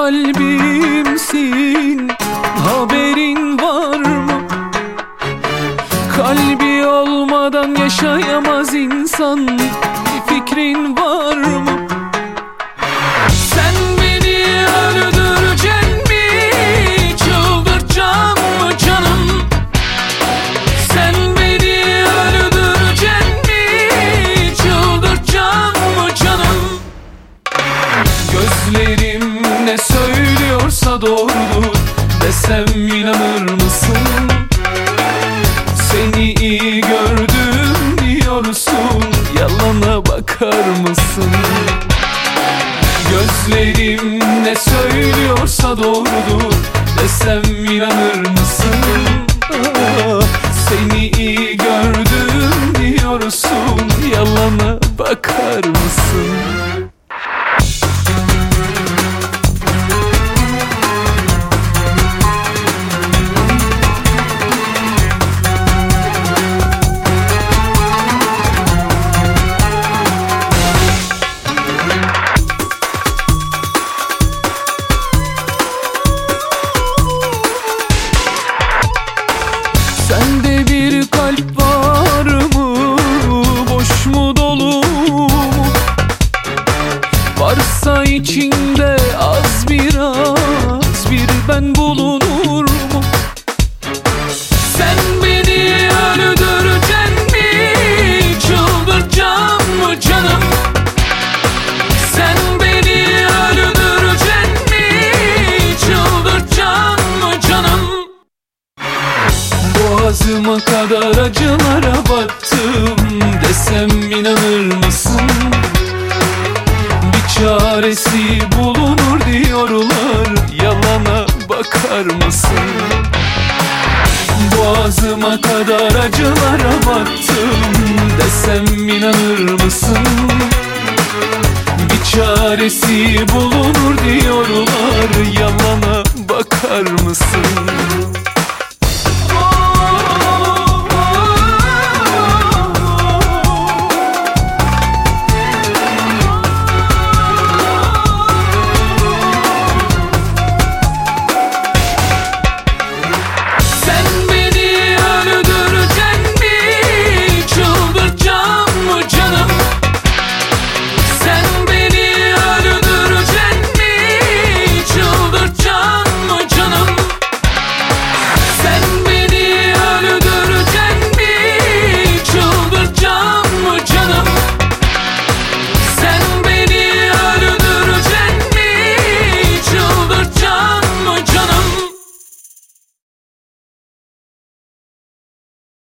kalbimsin, haberin var mı? Kalbi olmadan yaşayamaz insan, bir fikrin var mı? Sen beni öldüreceksin mi, çıldırtacaksın mı canım? Sen beni öldüreceksin mi, çıldırtacaksın mı canım? Gözlerim ne söylüyorsa doğrudur desem inanır mısın? Seni iyi gördüm diyorsun, yalana bakar mısın? Gözlerim ne söylüyorsa doğrudur desem inanır mısın? Seni iyi gördüm diyorsun, yalana bakar mısın? Sende bir kalp var mı? Boş mu, dolu mu? Varsa içinde az biraz bir ben bulunur mu? Sen beni öldüreceksin mi, çıldırtacaksın mı canım? Sen beni öldüreceksin mi, çıldırtacaksın mı canım? Boğazıma kadar acılara battım desem inanır mısın? Bir çaresi bulunur diyorlar, yalana bakar mısın? Boğazıma kadar acılara battım desem inanır mısın? Bir çaresi bulunur diyorlar, yalana bakar mısın?